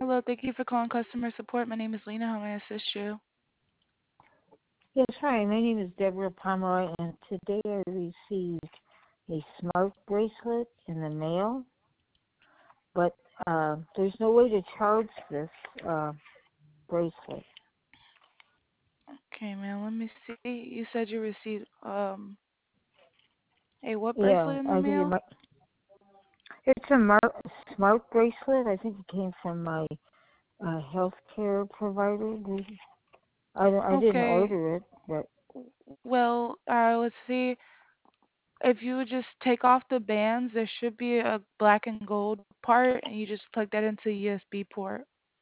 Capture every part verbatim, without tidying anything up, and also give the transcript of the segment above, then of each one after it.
Hello, thank you for calling customer support. My name is Lena. How may I assist you? Yes, hi. My name is Deborah Pomeroy, and today I received a smart bracelet in the mail, but uh, there's no way to charge this uh, bracelet. Okay, man, let me see. You said you received um a what Yeah, bracelet in the I think it mail? might. It's a mar- smart bracelet. I think it came from my uh, healthcare provider. I, I didn't Okay. order it, but Well, uh, let's see. If you would just take off the bands, there should be a black and gold part, and you just plug that into a U S B port.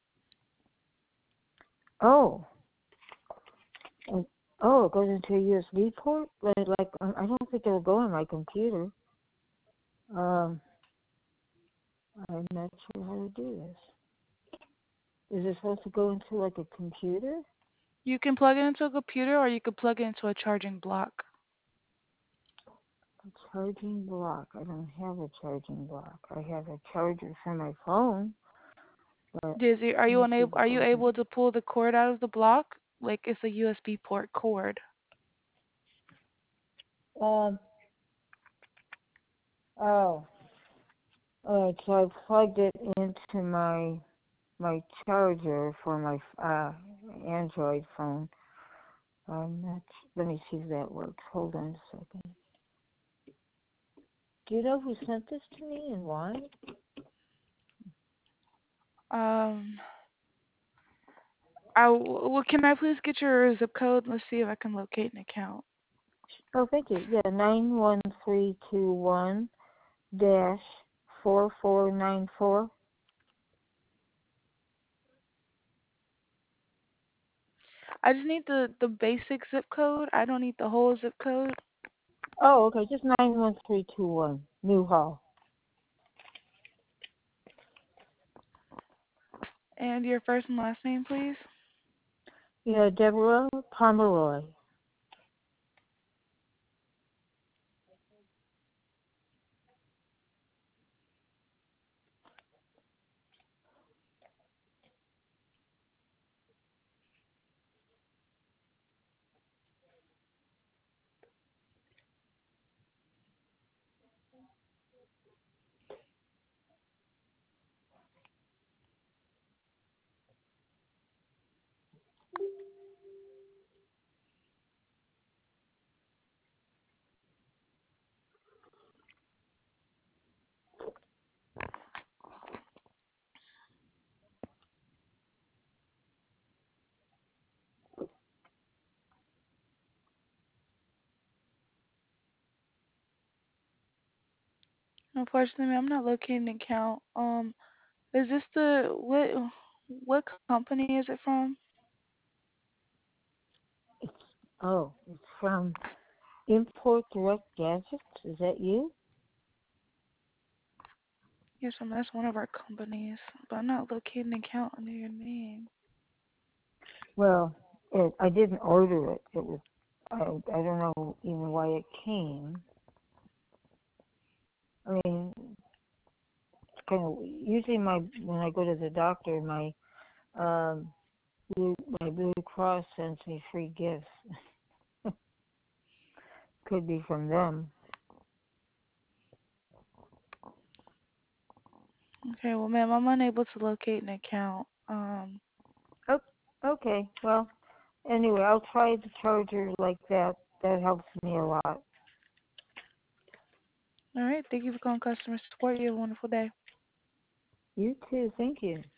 oh, and, oh, it goes into a U S B port. But like, um, I don't think it'll go on my computer. Um, I'm not sure how to do this. Is it supposed to go into like a computer? You can plug it into a computer, or you could plug it into a charging block. A charging block. I don't have a charging block. I have a charger for my phone, but Dizzy, are let you me see unable? if Are I you can. able to pull the cord out of the block? Like it's a U S B port cord. Um. Oh. All right. So I plugged it into my my charger for my uh Android phone. Um. That's, let me see if that works. Hold on a second. Do you know who sent this to me and why? Um, I well, can I please get your zip code? Let's see if I can locate an account. Oh, thank you. Yeah, nine one three two one dash four four nine four. I just need the the basic zip code. I don't need the whole zip code. Oh, okay, just nine one three two one, Newhall. And your first and last name, please. Yeah, Deborah Pomeroy. Unfortunately, I'm not locating an account. Um, is this the what what company is it from? It's, oh, it's from Import Direct Gadgets. Is that you? Yes, um, that's one of our companies, but I'm not locating an account under your name. Well, it, I didn't order it. It was, I, I don't know even why it came. I mean, it's kind of, usually my, when I go to the doctor, my, um, Blue, my Blue Cross sends me free gifts. Could be from them. Okay, well, ma'am, I'm unable to locate an account. Um, Oh, okay. Well, anyway, I'll try the charger like that. That helps me a lot. all right. Thank you for calling customer support. You have a wonderful day. You too. Thank you.